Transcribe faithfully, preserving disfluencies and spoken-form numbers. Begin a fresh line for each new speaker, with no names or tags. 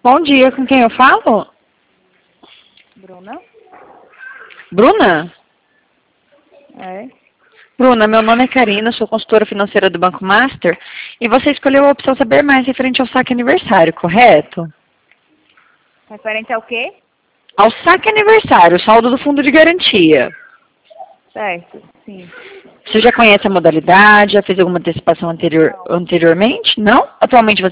Bom dia, com quem eu falo?
Bruna?
Bruna?
É.
Bruna, meu nome é Karina, sou consultora financeira do Banco Master e você escolheu a opção saber mais referente ao saque aniversário, correto?
Referente ao quê?
Ao saque aniversário, o saldo do fundo de garantia.
Certo, sim.
Você já conhece a modalidade? Já fez alguma antecipação anterior, anteriormente? Não? Atualmente você